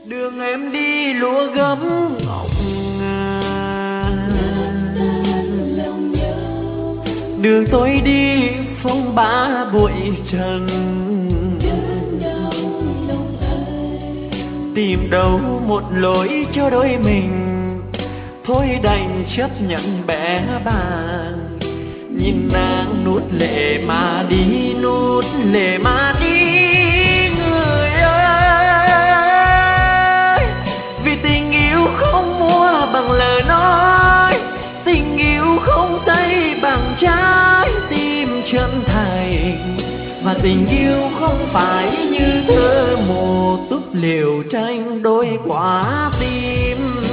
Đường em đi lúa gấm ngọc ngà, đường tôi đi phong ba bụi trần. Tìm đâu một lối cho đôi mình, thôi đành chấp nhận bẽ bàng. Nhìn nàng nuốt lệ mà đi, nuốt lệ mà đi người ơi. Vì tình yêu không mua bằng lời nói, tình yêu không thay bằng trái tim chân thành. Và tình yêu không phải như thơ một túp liều tranh đôi quả tim.